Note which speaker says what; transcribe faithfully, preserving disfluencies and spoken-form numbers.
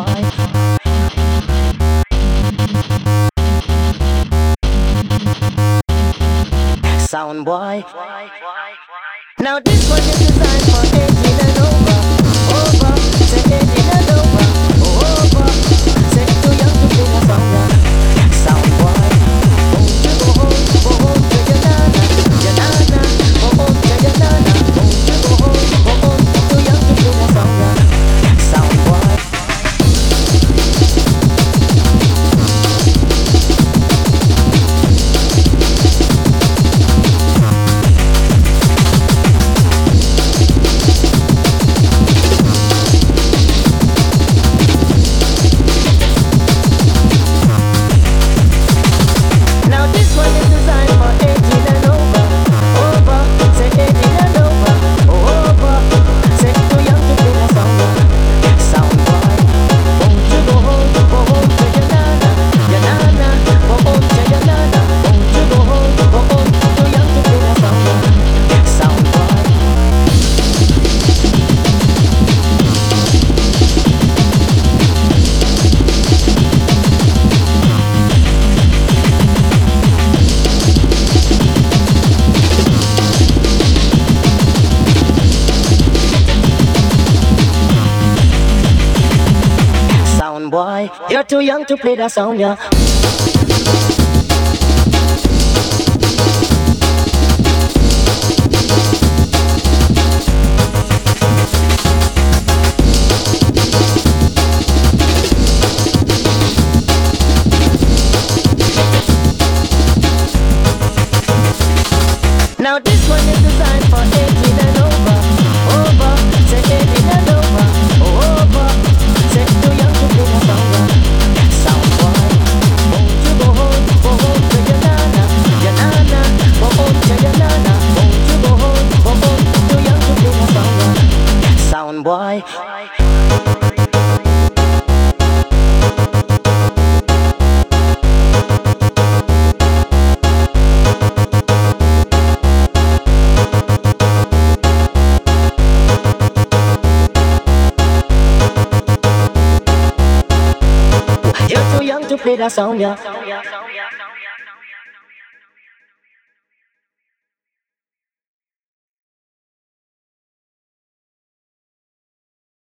Speaker 1: Sound boy. Now this one is designed for eighteen and over. Over, say eighteen and over. Over, say too young to play a song. Yeah. Sound boy. Won't you go home, go home to your nana, your nana. Go home to your nana. Won't you go home, go home, too young to play a song. Yeah. Sound boy. Boy, you're too young to play that song, yeah. Now this one is designed for eighteen and over. Over, say eighteen and over. Over, say too young to play a song. Sound boy, won't you go home, go home to your nana, your nana. Go home to your nana. Won't you go home, go home, too young to play a song. Sound boy. You're too young to play that song, yeah.